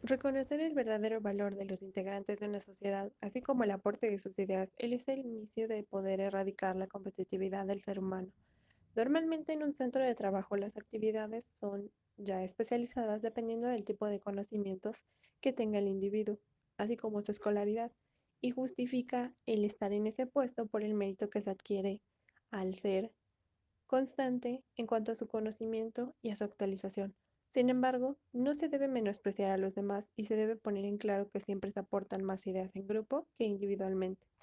Reconocer el verdadero valor de los integrantes de una sociedad, así como el aporte de sus ideas, él es el inicio de poder erradicar la competitividad del ser humano. Normalmente en un centro de trabajo las actividades son ya especializadas dependiendo del tipo de conocimientos que tenga el individuo, así como su escolaridad, y justifica el estar en ese puesto por el mérito que se adquiere al ser constante en cuanto a su conocimiento y a su actualización. Sin embargo, no se debe menospreciar a los demás y se debe poner en claro que siempre se aportan más ideas en grupo que individualmente.